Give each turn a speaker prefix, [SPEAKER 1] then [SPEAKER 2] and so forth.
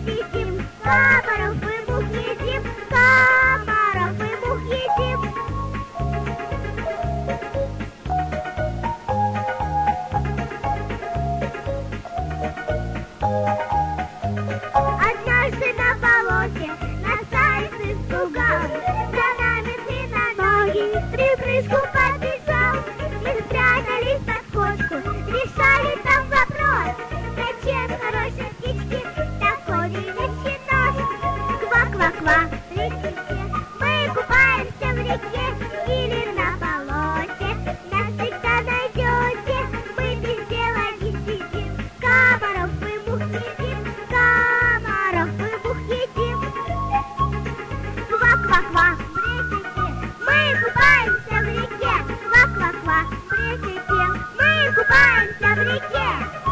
[SPEAKER 1] сидим, комаров и мух едим, комаров и мух едим. Однажды на болоте нас заяц испугал, за нами длинноногий припрыжку побежал. Мы спрятались под кошку, решали там вопрос, зачем хорошей птичке такой величий нос. Ква-ква-ква, летите, мы купаемся в реке или на болоте, нас всегда найдете, мы без дела не сидим, комаров и мух едим, комаров и мух едим. Ква-ква-ква, пресите, мы купаемся в реке, ква-ква-ква, пресите, мы купаемся в реке.